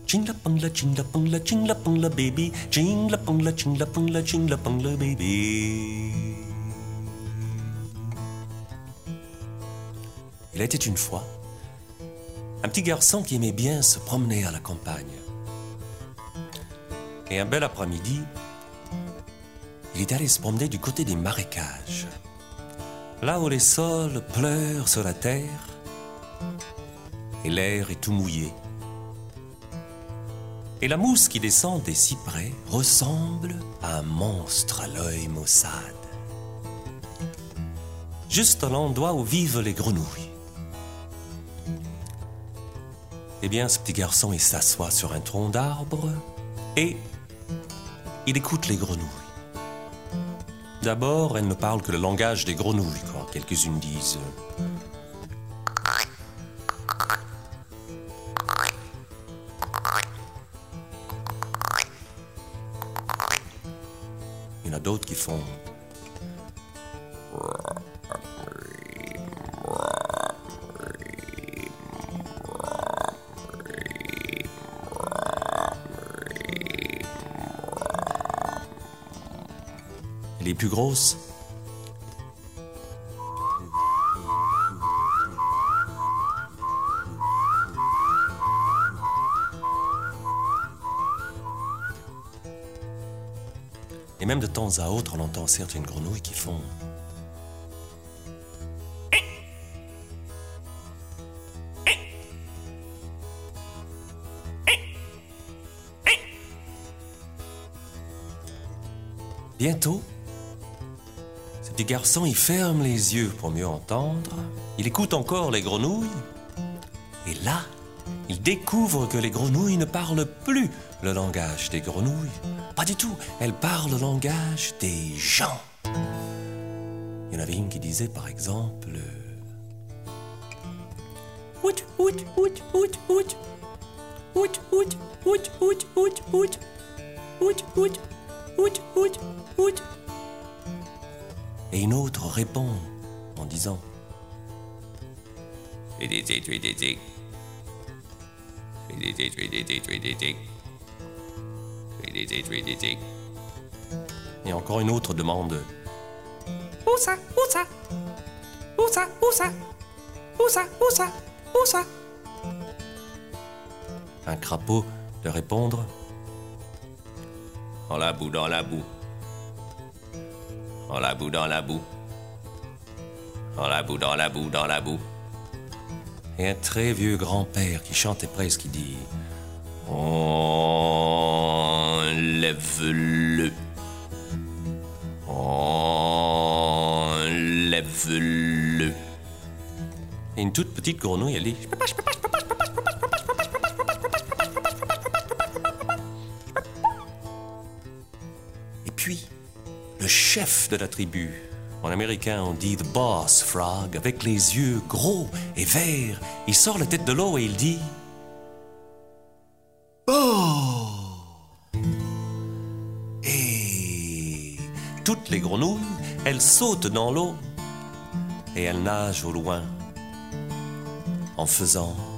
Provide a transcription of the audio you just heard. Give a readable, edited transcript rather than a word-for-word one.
Chingla pongla baby. Chingla pongla baby. Il était une fois un petit garçon qui aimait bien se promener à la campagne. Et un bel après-midi, il est allé se promener du côté des marécages, là où les sols pleurent sur la terre et l'air est tout mouillé. Et la mousse qui descend des cyprès ressemble à un monstre à l'œil maussade, juste à l'endroit où vivent les grenouilles. Eh bien, ce petit garçon, il s'assoit sur un tronc d'arbre et il écoute les grenouilles. D'abord, elles ne parlent que le langage des grenouilles, quand quelques-unes disent... Il y en a d'autres qui font... Les plus grosses. Et même de temps à autre, on entend certaines grenouilles qui font... Bientôt, ce petit garçon, il ferme les yeux pour mieux entendre. Il écoute encore les grenouilles. Et là, il découvre que les grenouilles ne parlent plus le langage des grenouilles. Pas du tout, elles parlent le langage des gens. Il y en avait une qui disait, par exemple... Out, out, out, out, out. Out, out, out, out, out, out. Out, out, out, out, out. Et une autre répond en disant... Et encore une autre demande... Où ça? Où ça? Où ça? Où ça? Où ça? Où ça? Où ça? Un crapaud de répondre... En la boue, dans la boue. En la boue, dans la boue. En la boue, dans la boue, dans la boue. Et un très vieux grand-père qui chantait presque, qui dit... Enlève-le. Enlève-le. Et une toute petite grenouille, elle dit... Je peux pas, je peux pas, je peux pas, je peux pas, je peux pas, je peux pas, je peux pas, je peux pas, je peux pas, je peux pas, je peux pas, je peux pas, je peux pas, je peux pas, je peux pas, je peux pas. Et puis, le chef de la tribu, en américain on dit the boss frog, avec les yeux gros et verts, il sort la tête de l'eau et il dit... Oh! Et toutes les grenouilles, elles sautent dans l'eau et elles nagent au loin en faisant...